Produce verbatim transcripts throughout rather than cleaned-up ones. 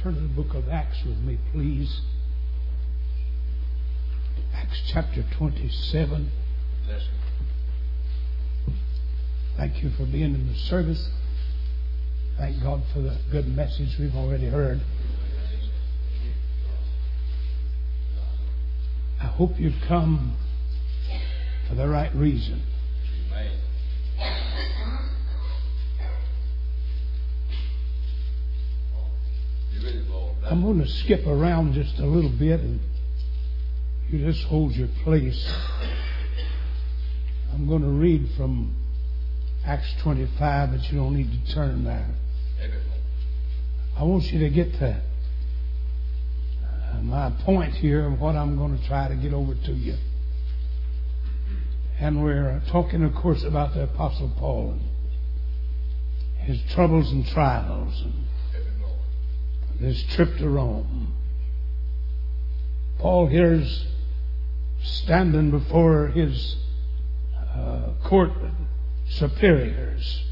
Turn to the book of Acts with me, please. Acts chapter twenty-seven. Thank you for being in the service. Thank God for the good message we've already heard. I hope you've come for the right reason. I'm going to skip around just a little bit and you just hold your place. I'm going to read from Acts twenty-five, but you don't need to turn there. I want you to get to uh, my point here of what I'm going to try to get over to you. And we're talking, of course, about the Apostle Paul and his troubles and trials and this trip to Rome. Paul here's standing before his uh, court superiors.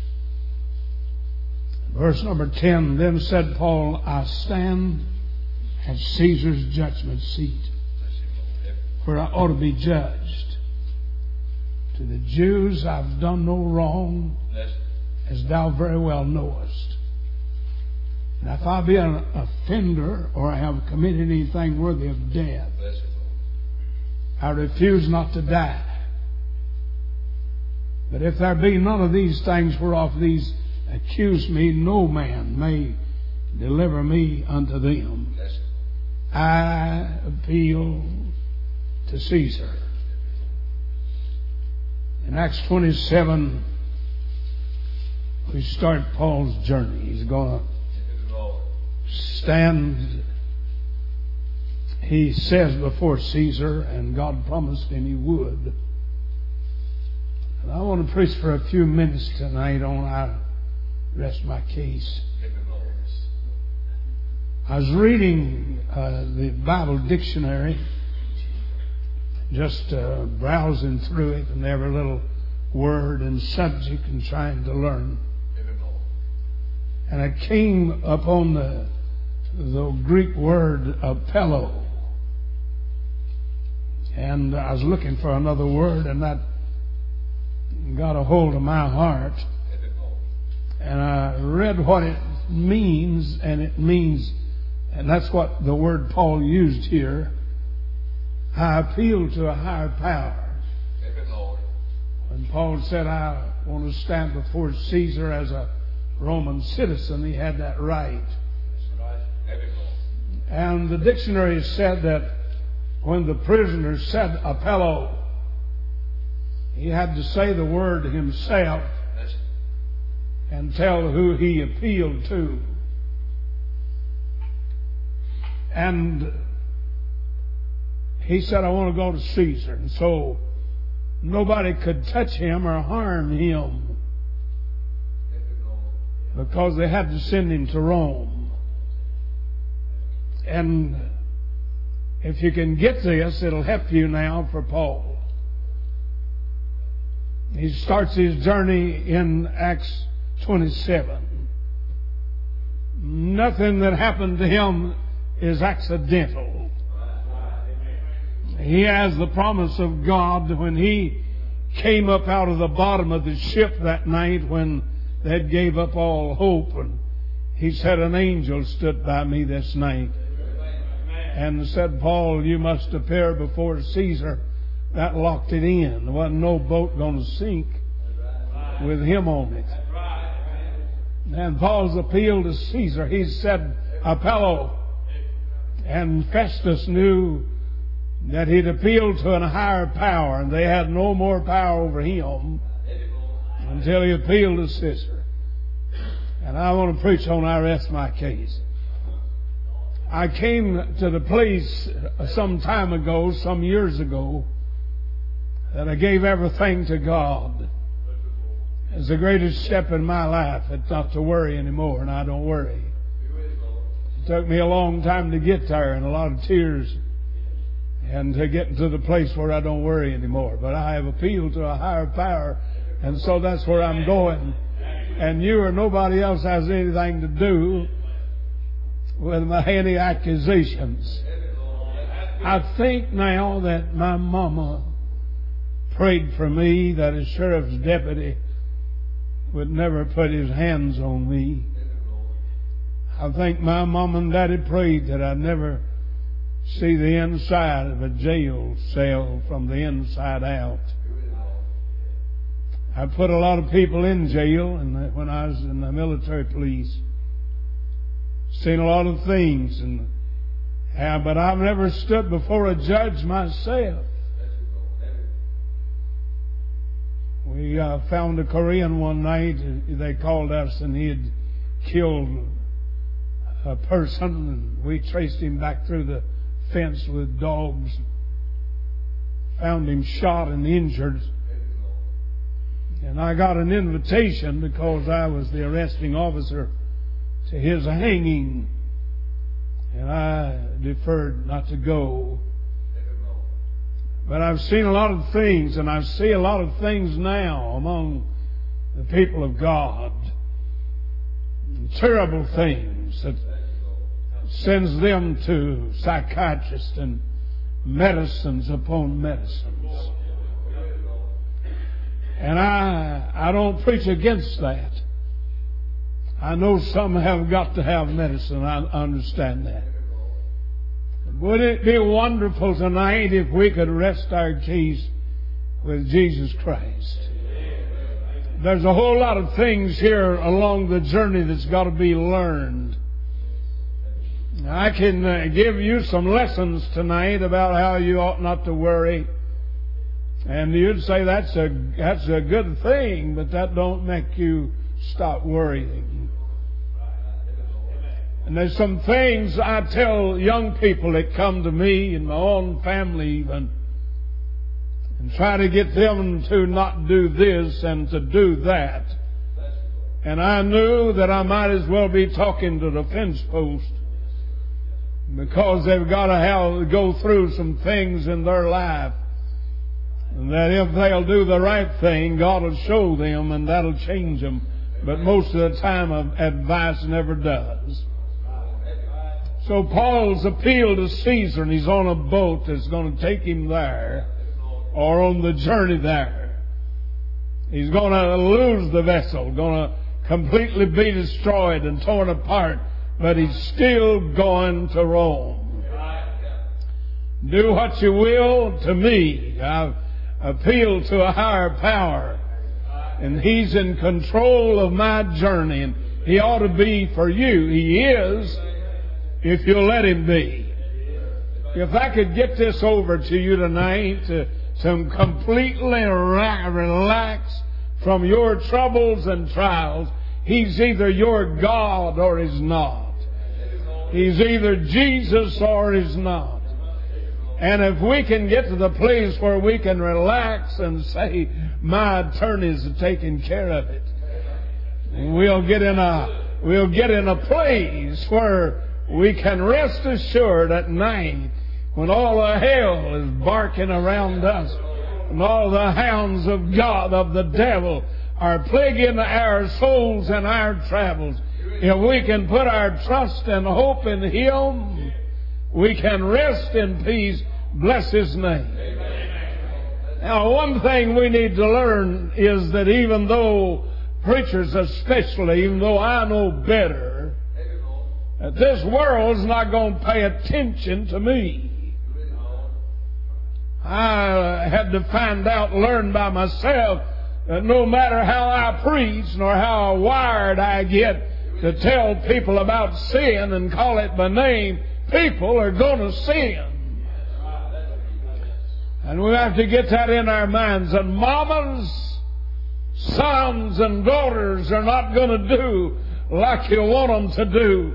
Verse number ten, then said Paul, I stand at Caesar's judgment seat, where I ought to be judged. To the Jews I've done no wrong, as thou very well knowest. And if I be an offender or I have committed anything worthy of death, I refuse not to die. But if there be none of these things whereof these accuse me, no man may deliver me unto them. I appeal to Caesar. In Acts twenty-seven, we start Paul's journey. He's going to stand, he says, before Caesar, and God promised him he would. And I want to preach for a few minutes tonight on I rest my case. I was reading uh, the Bible dictionary, just uh, browsing through it and every little word and subject and trying to learn. And I came upon the, the Greek word apello. And I was looking for another word, and that got a hold of my heart. And I read what it means, and it means, and that's what the word Paul used here. I appeal to a higher power. When Paul said, I want to stand before Caesar as a Roman citizen, he had that right. And the dictionary said that when the prisoner said apello, he had to say the word himself and tell who he appealed to. And he said, I want to go to Caesar. And so nobody could touch him or harm him, because they had to send him to Rome. And if you can get this, it'll help you now for Paul. He starts his journey in Acts twenty-seven. Nothing that happened to him is accidental. He has the promise of God when he came up out of the bottom of the ship that night when they had gave up all hope, and he said, an angel stood by me this night and said, Paul, you must appear before Caesar. That locked it in. There wasn't no boat going to sink with him on it. And Paul's appeal to Caesar, he said, apello. And Festus knew that he'd appealed to a higher power, and they had no more power over him until he appealed to Caesar. And I want to preach on I rest my case. I came to the place some time ago, some years ago, that I gave everything to God. It's the greatest step in my life. It's not to worry anymore, and I don't worry. It took me a long time to get there, and a lot of tears, and to get to the place where I don't worry anymore. But I have appealed to a higher power, and so that's where I'm going. And you or nobody else has anything to do with my any accusations. I think now that my mama prayed for me that a sheriff's deputy would never put his hands on me. I think my mom and daddy prayed that I'd never see the inside of a jail cell from the inside out. I put a lot of people in jail and when I was in the military police. Seen a lot of things, and uh, but I've never stood before a judge myself. We uh, found a Korean one night. They called us and he had killed a person, and we traced him back through the fence with dogs. Found him shot and injured. And I got an invitation because I was the arresting officer to his hanging. And I deferred not to go. But I've seen a lot of things, and I see a lot of things now among the people of God. Terrible things that sends them to psychiatrists and medicines upon medicines. And I I don't preach against that. I know some have got to have medicine. I understand that. Would it be wonderful tonight if we could rest our case with Jesus Christ? There's a whole lot of things here along the journey that's got to be learned. I can uh, give you some lessons tonight about how you ought not to worry. And you'd say that's a that's a good thing, but that don't make you stop worrying. And there's some things I tell young people that come to me in my own family even, and try to get them to not do this and to do that. And I knew that I might as well be talking to the fence post, because they've got to have go through some things in their life, and that if they'll do the right thing, God will show them and that'll change them. But most of the time, advice never does. So Paul's appealed to Caesar, and he's on a boat that's going to take him there, or on the journey there. He's going to lose the vessel, going to completely be destroyed and torn apart, but he's still going to Rome. Do what you will to me. I've appealed to a higher power, and He's in control of my journey, and He ought to be for you. He is, if you'll let Him be. If I could get this over to you tonight, to, to completely relax from your troubles and trials. He's either your God or He's not. He's either Jesus or He's not. And if we can get to the place where we can relax and say, my attorneys are taking care of it, we'll get in a we'll get in a place where we can rest assured at night, when all the hell is barking around us and all the hounds of God, of the devil, are plaguing our souls and our travels. If we can put our trust and hope in Him, we can rest in peace. Bless His name. Now, one thing we need to learn is that even though preachers especially, even though I know better, that this world's not going to pay attention to me. I had to find out, learn by myself, that no matter how I preach nor how wired I get to tell people about sin and call it by name, people are going to sin. And we have to get that in our minds. And mamas, sons and daughters are not going to do like you want them to do.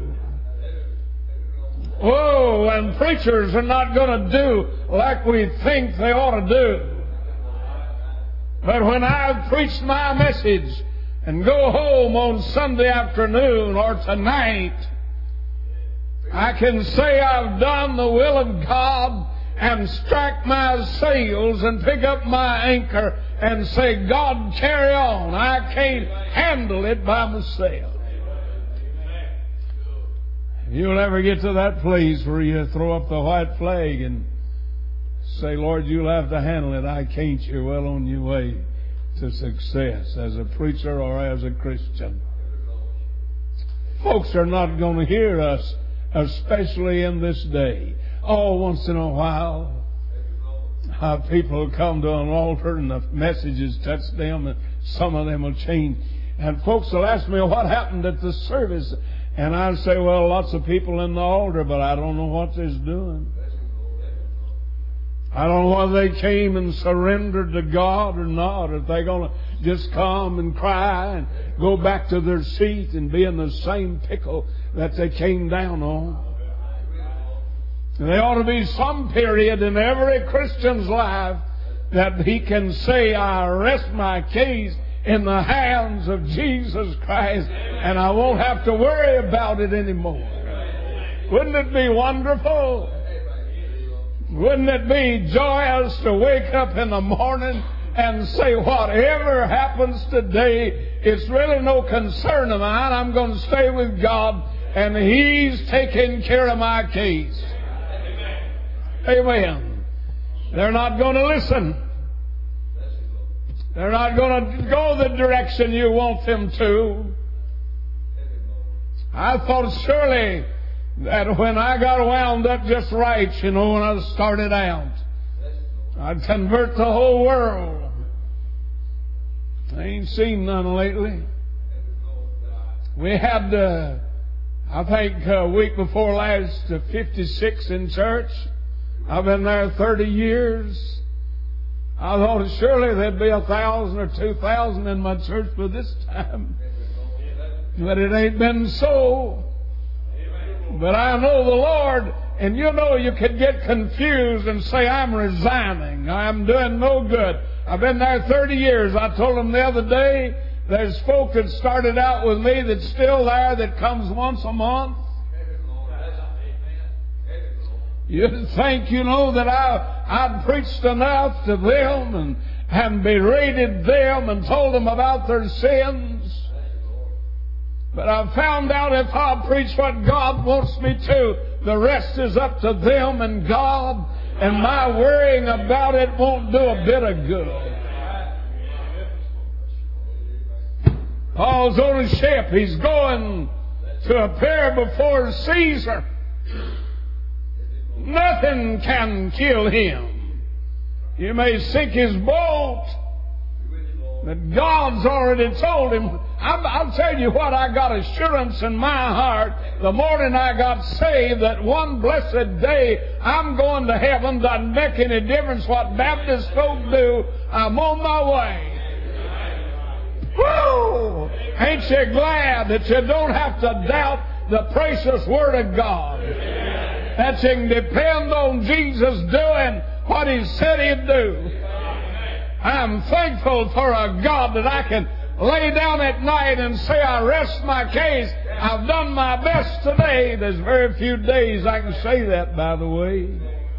Oh, and preachers are not going to do like we think they ought to do. But when I've preached my message and go home on Sunday afternoon or tonight, I can say I've done the will of God and strike my sails and pick up my anchor and say, God, carry on. I can't handle it by myself. You'll never get to that place where you throw up the white flag and say, Lord, you'll have to handle it. I can't. You're well on your way to success as a preacher or as a Christian. Folks are not going to hear us, especially in this day. Oh, once in a while, uh, people come to an altar and the messages touch them, and some of them will change. And folks will ask me, what happened at the service? And I'll say, well, lots of people in the altar, but I don't know what they're doing. I don't know whether they came and surrendered to God or not, or if they're going to just come and cry and go back to their seat and be in the same pickle that they came down on. And there ought to be some period in every Christian's life that he can say, I rest my case in the hands of Jesus Christ, and I won't have to worry about it anymore. Wouldn't it be wonderful? Wouldn't it be joyous to wake up in the morning and say, whatever happens today, it's really no concern of mine. I'm going to stay with God, and He's taking care of my case. Amen. They're not going to listen. They're not going to go the direction you want them to. I thought surely that when I got wound up just right, you know, when I started out, I'd convert the whole world. I ain't seen none lately. We had, uh, I think, a week before last, uh, fifty-six in church. I've been there thirty years. I thought surely there'd be a thousand or two thousand in my church by this time. But it ain't been so. But I know the Lord, and you know you could get confused and say, I'm resigning. I'm doing no good. I've been there thirty years. I told them the other day, there's folk that started out with me that's still there that comes once a month. You'd think, you know, that I, I'd preached enough to them and, and berated them and told them about their sins. But I've found out if I preach what God wants me to, the rest is up to them and God, and my worrying about it won't do a bit of good. Paul's on a ship. He's going to appear before Caesar. Nothing can kill him. You may sink his boat, but God's already told him. I'm, I'll tell you what, I got assurance in my heart the morning I got saved that one blessed day I'm going to heaven. Doesn't make any difference what Baptist folk do. I'm on my way. Woo! Ain't you glad that you don't have to doubt the precious Word of God? That you can depend on Jesus doing what He said He'd do. I'm thankful for a God that I can lay down at night and say, I rest my case. I've done my best today. There's very few days I can say that, by the way.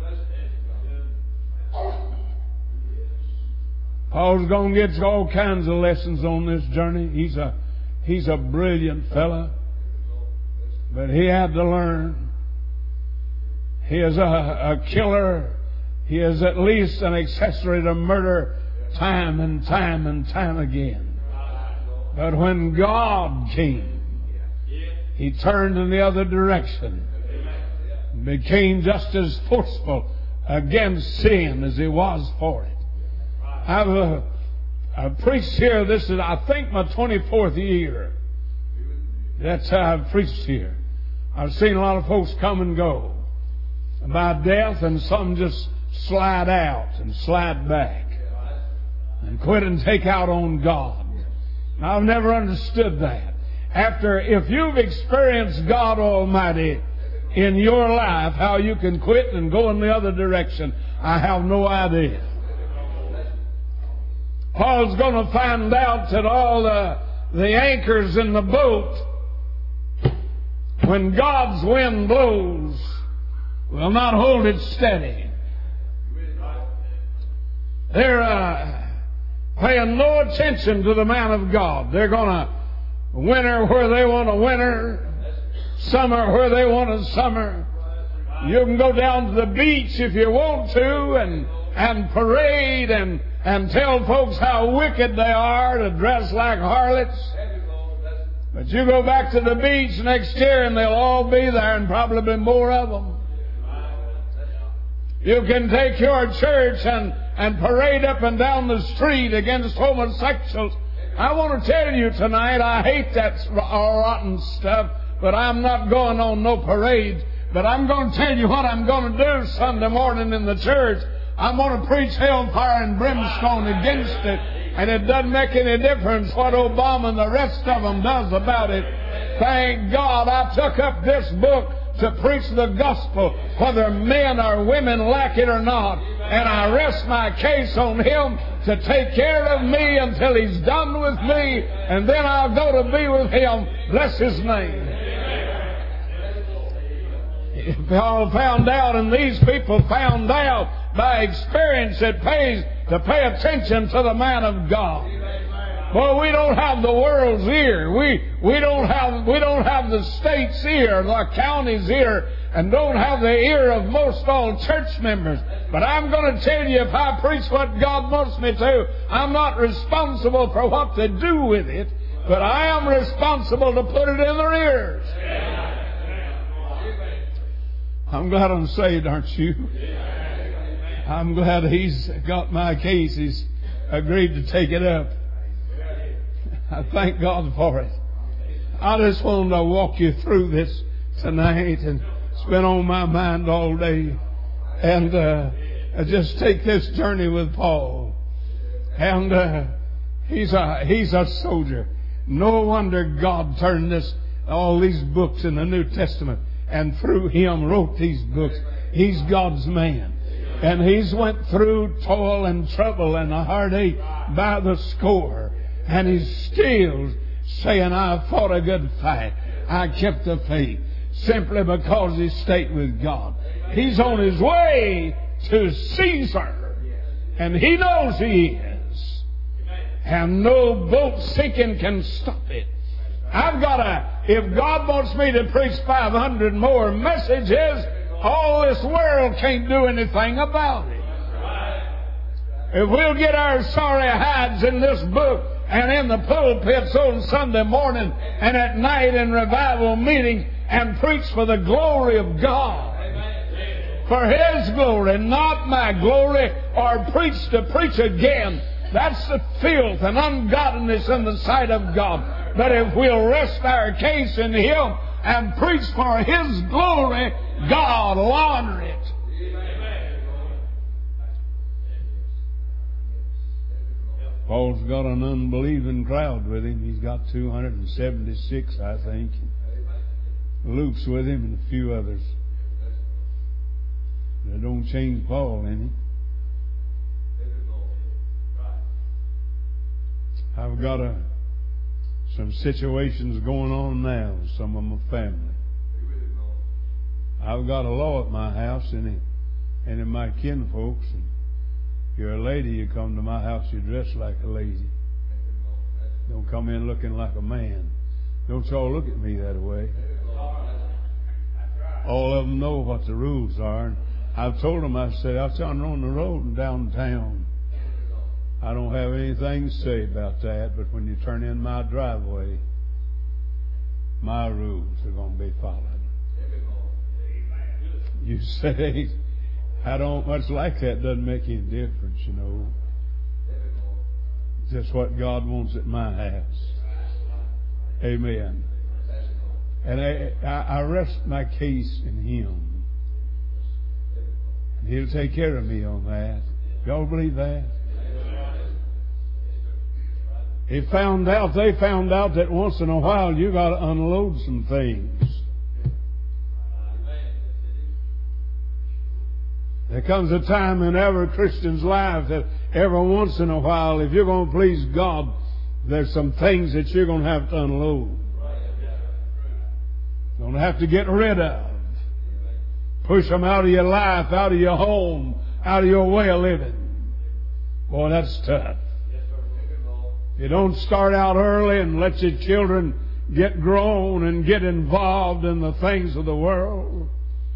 Paul's going to get all kinds of lessons on this journey. He's a, he's a brilliant fella. But he had to learn. He is a, a killer. He is at least an accessory to murder time and time and time again. But when God came, He turned in the other direction and became just as forceful against sin as He was for it. I've uh, I preached here, this is I think my twenty-fourth year. That's how I've preached here. I've seen a lot of folks come and go by death, and some just slide out and slide back and quit and take out on God. Now, I've never understood that. After, if you've experienced God Almighty in your life, how you can quit and go in the other direction, I have no idea. Paul's going to find out that all the, the anchors in the boat, when God's wind blows, will not hold it steady. They're uh, paying no attention to the man of God. They're going to winter where they want to winter summer where they want to summer. You can go down to the beach if you want to and and parade and, and tell folks how wicked they are to dress like harlots. But you go back to the beach next year and they'll all be there and probably be more of them. You can take your church and, and parade up and down the street against homosexuals. I want to tell you tonight, I hate that rotten stuff, but I'm not going on no parade. But I'm going to tell you what I'm going to do Sunday morning in the church. I'm going to preach hellfire and brimstone against it. And it doesn't make any difference what Obama and the rest of them does about it. Thank God I took up this book to preach the gospel, whether men or women like it or not. And I rest my case on Him to take care of me until He's done with me. And then I'll go to be with Him. Bless His name. If y'all found out, and these people found out by experience, it pays to pay attention to the man of God. Well, we don't have the world's ear. We we don't have we don't have the state's ear, the county's ear, and don't have the ear of most all church members. But I'm going to tell you, if I preach what God wants me to, I'm not responsible for what they do with it, but I am responsible to put it in their ears. I'm glad I'm saved, aren't you? I'm glad He's got my case. He's agreed to take it up. I thank God for it. I just wanted to walk you through this tonight, and it's been on my mind all day. And uh, just take this journey with Paul. And uh, he's a he's a soldier. No wonder God turned this all these books in the New Testament, and through him wrote these books. He's God's man. And he's went through toil and trouble and a heartache by the score. And he's still saying, I fought a good fight. I kept the faith. Simply because he stayed with God. He's on his way to Caesar. And he knows he is. And no boat sinking can stop it. I've got a, if God wants me to preach five hundred more messages, all this world can't do anything about it. If we'll get our sorry hides in this book and in the pulpits on Sunday morning and at night in revival meetings and preach for the glory of God, for His glory, not my glory, or preach to preach again, that's the filth and ungodliness in the sight of God. But if we'll rest our case in Him and preach for His glory, God will honor it. Paul's got an unbelieving crowd with him. He's got two hundred seventy-six, I think. Luke's with him and a few others. That don't change Paul any. I've got a, some situations going on now with some of my family. I've got a law at my house and in, and in my kinfolks. And if you're a lady, you come to my house, you dress like a lady. Don't come in looking like a man. Don't y'all look at me that way. All of them know what the rules are. And I've told them, I said, out there on the road and downtown, I don't have anything to say about that, but when you turn in my driveway, my rules are going to be followed. You say, I don't much like that. Doesn't make any difference, you know. Just what God wants at my house. Amen. And I, I rest my case in Him. And He'll take care of me on that. Y'all believe that? He found out, they found out that once in a while you got to unload some things. There comes a time in every Christian's life that every once in a while, if you're going to please God, there's some things that you're going to have to unload. You're going to have to get rid of. Push them out of your life, out of your home, out of your way of living. Boy, that's tough. You don't start out early and let your children get grown and get involved in the things of the world.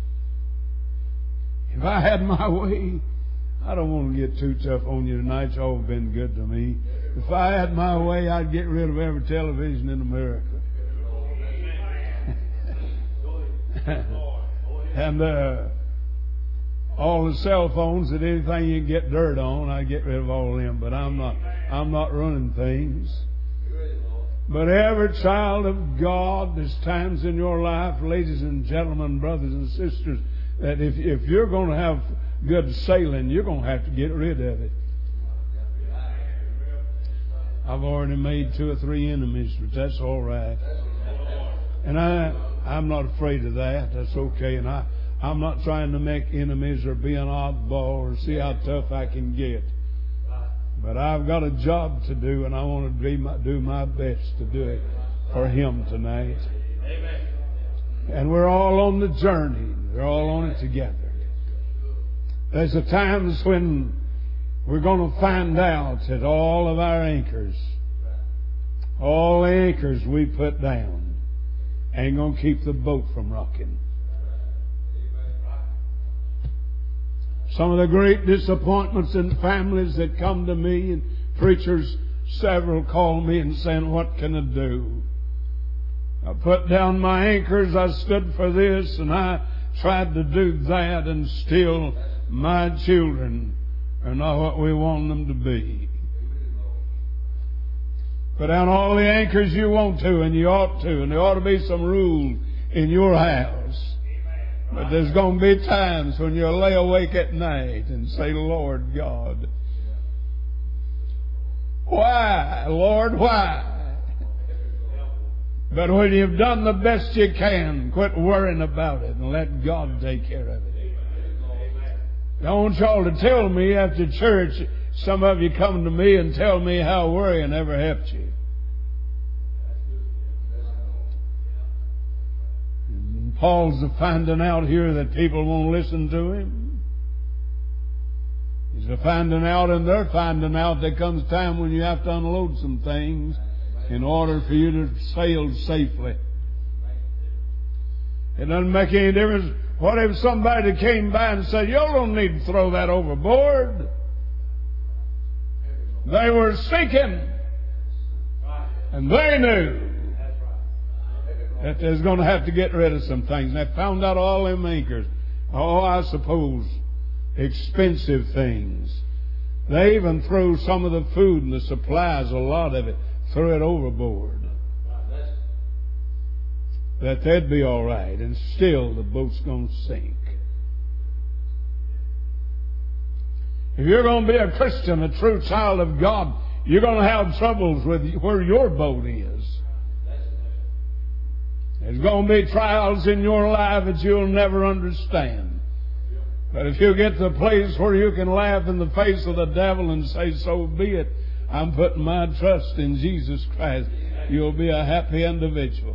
If I had my way, I don't want to get too tough on you tonight. Y'all have been good to me. If I had my way, I'd get rid of every television in America. and uh, all the cell phones and anything you can get dirt on, I'd get rid of all of them. But I'm not. I'm not running things. But every child of God, there's times in your life, ladies and gentlemen, brothers and sisters, that if if you're going to have good sailing, you're going to have to get rid of it. I've already made two or three enemies, but that's all right. And I, I'm not afraid of that. That's okay. And I, I'm not trying to make enemies or be an oddball or see how tough I can get. But I've got a job to do, and I want to do my, do my best to do it for Him tonight. And we're all on the journey. We're all on it together. There's a times when we're going to find out that all of our anchors, all the anchors we put down, ain't going to keep the boat from rocking. Some of the great disappointments in families that come to me, and preachers, several call me and saying, what can I do? I put down my anchors, I stood for this, and I tried to do that, and still my children are not what we want them to be. Put down all the anchors you want to, and you ought to, and there ought to be some rule in your house. But there's going to be times when you'll lay awake at night and say, Lord God, why, Lord, why? But when you've done the best you can, quit worrying about it and let God take care of it. I want y'all to tell me after church, some of you come to me and tell me how worrying ever helped you. And Paul's finding out here that people won't listen to him. He's finding out, and they're finding out there comes a time when you have to unload some things in order for you to sail safely. It doesn't make any difference. What if somebody came by and said, y'all don't need to throw that overboard? They were sinking. And they knew that there's going to have to get rid of some things. And they found out all them anchors. Oh, I suppose, expensive things. They even threw some of the food and the supplies, a lot of it, threw it overboard. That they'd be all right, and still the boat's going to sink. If you're going to be a Christian, a true child of God, you're going to have troubles with where your boat is. There's going to be trials in your life that you'll never understand. But if you get to the place where you can laugh in the face of the devil and say, so be it, I'm putting my trust in Jesus Christ, you'll be a happy individual.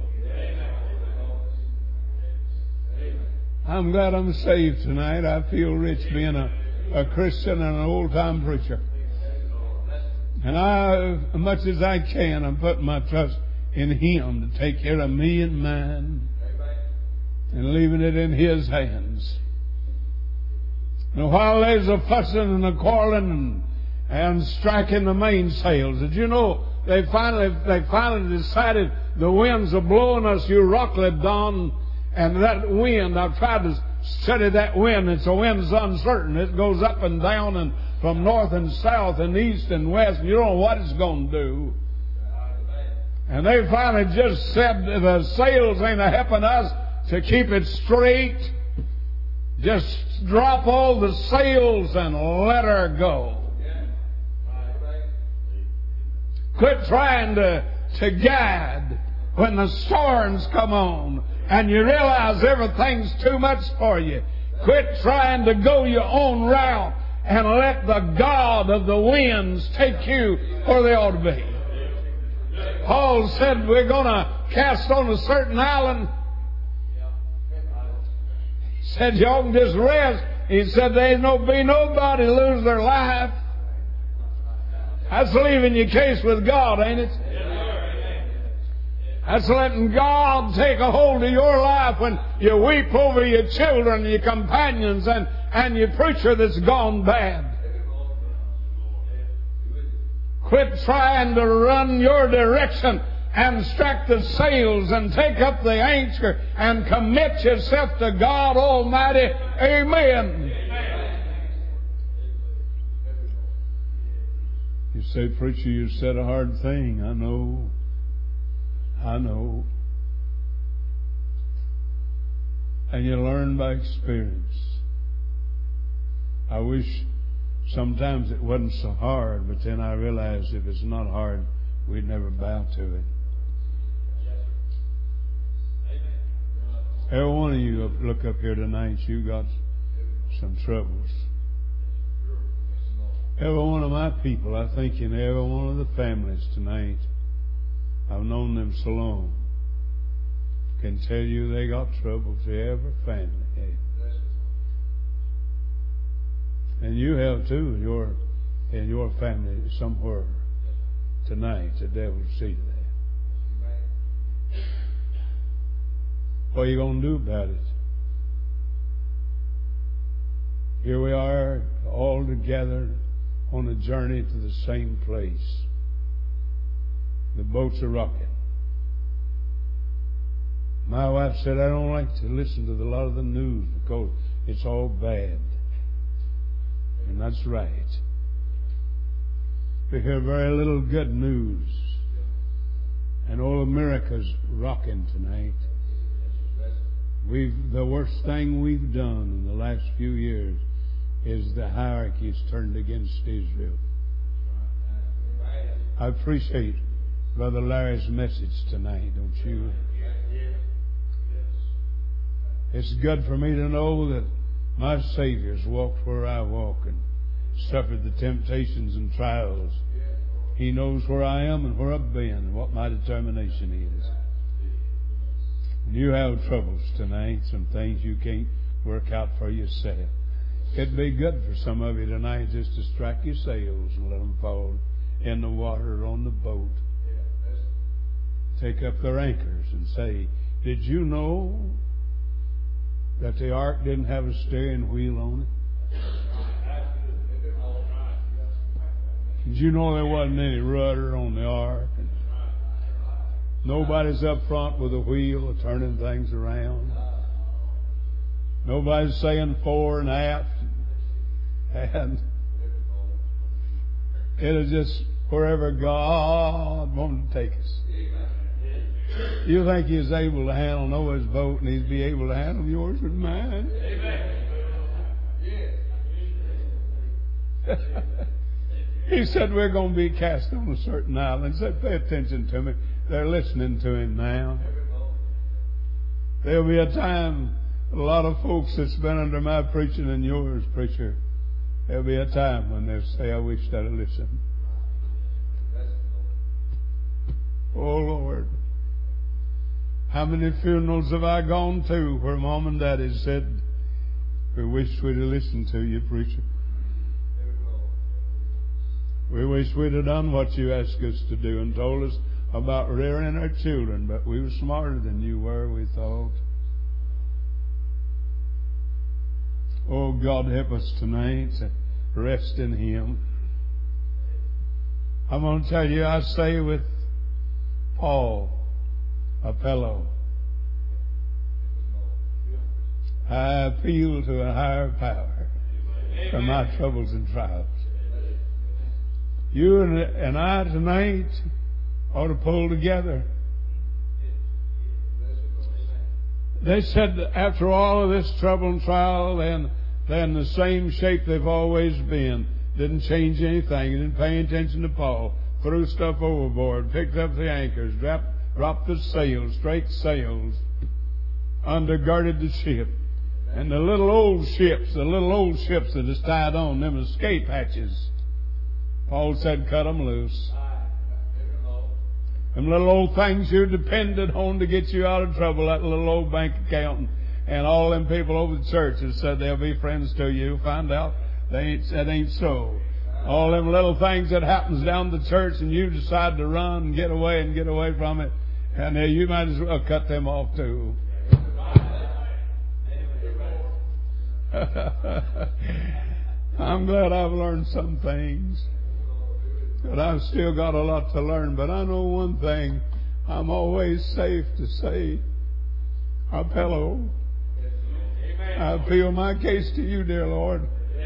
I'm glad I'm saved tonight. I feel rich being a, a Christian and an old-time preacher. And I, as much as I can, I'm putting my trust in Him to take care of me and mine and leaving it in His hands. Now, while there's a fussing and a quarreling and, and striking the mainsails, did you know they finally they finally decided the winds are blowing us, you rocklet Don. And that wind, I've tried to study that wind. It's a wind's uncertain. It goes up and down and from north and south and east and west. And you don't know what it's going to do. And they finally just said the sails ain't helping us to keep it straight. Just drop all the sails and let her go. Quit trying to, to guide when the storms come on. And you realize everything's too much for you. Quit trying to go your own route and let the God of the winds take you where they ought to be. Paul said we're going to cast on a certain island. He said y'all can just rest. He said there ain't no be nobody lose their life. That's leaving your case with God, ain't it? That's letting God take a hold of your life when you weep over your children, your companions, and, and your preacher that's gone bad. Quit trying to run your direction and strike the sails and take up the anchor and commit yourself to God Almighty. Amen. You say, preacher, you said a hard thing. I know. I know. And you learn by experience. I wish sometimes it wasn't so hard, but then I realized if it's not hard, we'd never bow to it. Every one of you look up here tonight, you got some troubles. Every one of my people, I think in every one of the families tonight, I've known them so long, can tell you they got troubles. Every family. And you have too, in your, in your family somewhere tonight. The devil will see that. What are you going to do about it? Here we are all together on a journey to the same place. The boats are rocking. My wife said, I don't like to listen to a lot of the news because it's all bad. And that's right. We hear very little good news. And all America's rocking tonight. We've the worst thing we've done in the last few years is the hierarchy's turned against Israel. I appreciate Brother Larry's message tonight, don't you? It's good for me to know that my Savior's walked where I walk and suffered the temptations and trials. He knows where I am and where I've been and what my determination is. And you have troubles tonight, some things you can't work out for yourself. It'd be good for some of you tonight just to strike your sails and let them fall in the water or on the boat. Take up their anchors and say, did you know that the ark didn't have a steering wheel on it? Did you know there wasn't any rudder on the ark? Nobody's up front with a wheel turning things around. Nobody's saying fore and aft. And it'll just wherever God wanted to take us. You think He's able to handle Noah's boat and He'd be able to handle yours and mine? He said we're going to be cast on a certain island. He said, pay attention to me. They're listening to Him now. There'll be a time, a lot of folks that's been under my preaching and yours, preacher, there'll be a time when they'll say, I wish I'd have listened. Oh, Lord. How many funerals have I gone to where Mom and Daddy said, we wish we'd have listened to you, preacher. We wish we'd have done what you asked us to do and told us about rearing our children, but we were smarter than you were, we thought. Oh, God, help us tonight to rest in Him. I'm going to tell you, I say with Paul, a fellow, I appeal to a higher power for my troubles and trials. You and, and I tonight ought to pull together. They said after all of this trouble and trial, then they're in the same shape they've always been. Didn't change anything. Didn't pay attention to Paul. Threw stuff overboard. Picked up the anchors. Dropped, dropped the sails. Straight sails. Undergirded the ship. And the little old ships, the little old ships that is tied on, them escape hatches. Paul said, cut them loose. Them little old things you depended on to get you out of trouble, that little old bank account, and all them people over the church that said they'll be friends to you, find out they ain't, that ain't so. All them little things that happens down the church and you decide to run and get away and get away from it, And now you might as well cut them off too. I'm glad I've learned some things, but I've still got a lot to learn. But I know one thing, I'm always safe to say, Apello, I appeal my case to you, dear Lord.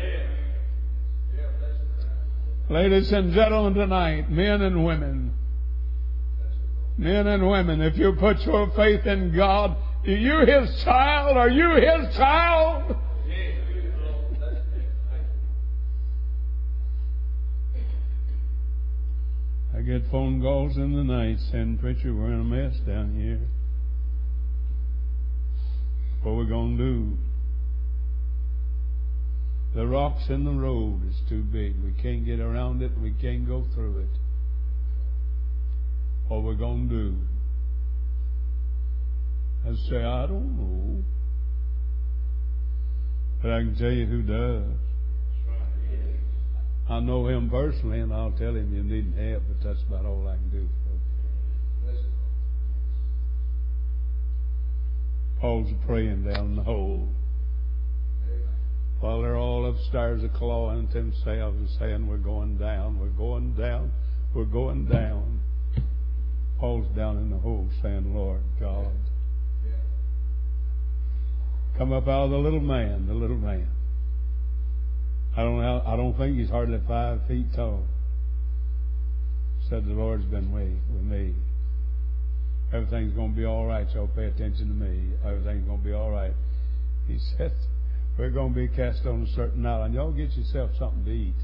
Ladies and gentlemen, tonight, men and women, men and women, if you put your faith in God, are you His child? Are you His child? I get phone calls in the night saying, "Preacher, we're in a mess down here. What are we going to do? The rocks in the road is too big. We can't get around it. We can't go through it. What are we going to do?" I say, "I don't know. But I can tell you who does. I know him personally, and I'll tell him you need help, but that's about all I can do for you." Paul's praying down the hole. While they're all upstairs a clawing to themselves and saying, "We're going down, we're going down, we're going down." Paul's down in the hole saying, "Lord God, come up out of the little man, the little man." I don't know, I don't think he's hardly five feet tall. Said, "The Lord's been with me. Everything's going to be all right. Y'all pay attention to me. Everything's going to be all right." He said, "We're going to be cast on a certain island. Y'all get yourself something to eat."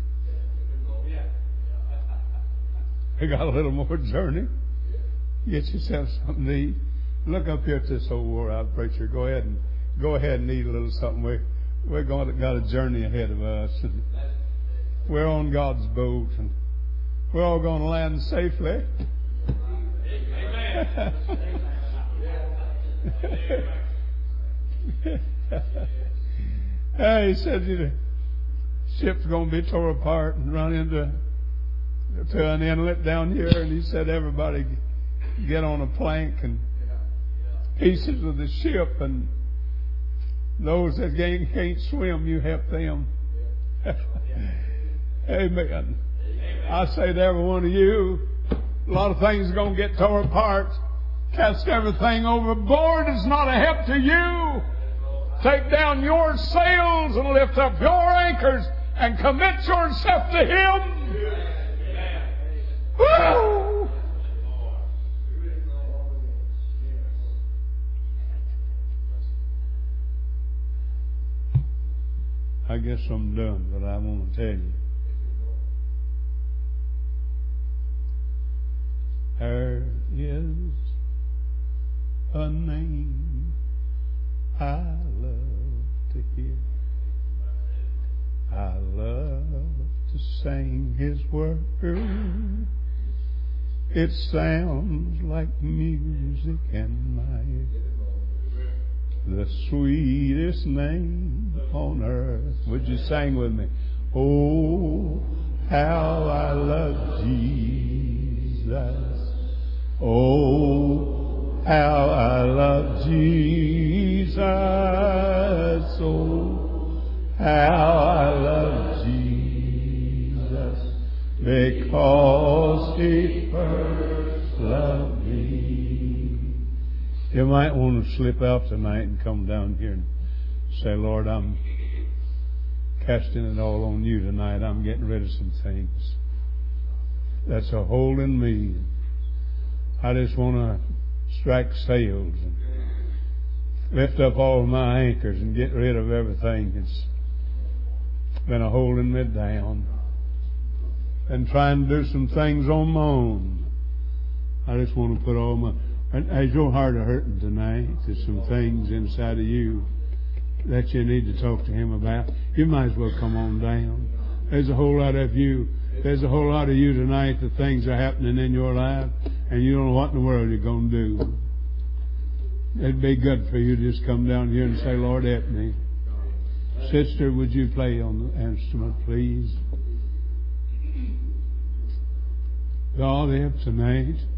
We got a little more journey. Get yourself something to eat. Look up here at this old wore out preacher. Go ahead and go ahead and eat a little something. We're, we're going to got a journey ahead of us. And we're on God's boat, and we're all going to land safely. Hey, he said the ship's going to be tore apart and run into to an inlet down here, and he said everybody get on a plank and pieces of the ship, and those that can't, can't swim, you help them. Amen. I say to every one of you, a lot of things are going to get tore apart. Cast everything overboard is not a help to you. Take down your sails and lift up your anchors and commit yourself to Him. Woo! I guess I'm done, but I want to tell you. There is a name I love to hear. I love to sing His word. It sounds like music in my ear. The sweetest name on earth. Would you sing with me? Oh, how I love Jesus. Oh, how I love Jesus. Oh, how I love Jesus. Because He first loved me. You might want to slip out tonight and come down here and say, "Lord, I'm casting it all on you tonight. I'm getting rid of some things that's a hold in me. I just want to strike sails and lift up all my anchors and get rid of everything that's been a holding me down, and trying to do some things on my own. I just want to put all my..." As your heart are hurting tonight, there's some things inside of you that you need to talk to Him about. You might as well come on down. There's a whole lot of you. There's a whole lot of you tonight that things are happening in your life, and you don't know what in the world you're going to do. It'd be good for you to just come down here and say, "Lord, help me." Sister, would you play on the instrument, please? God, help tonight.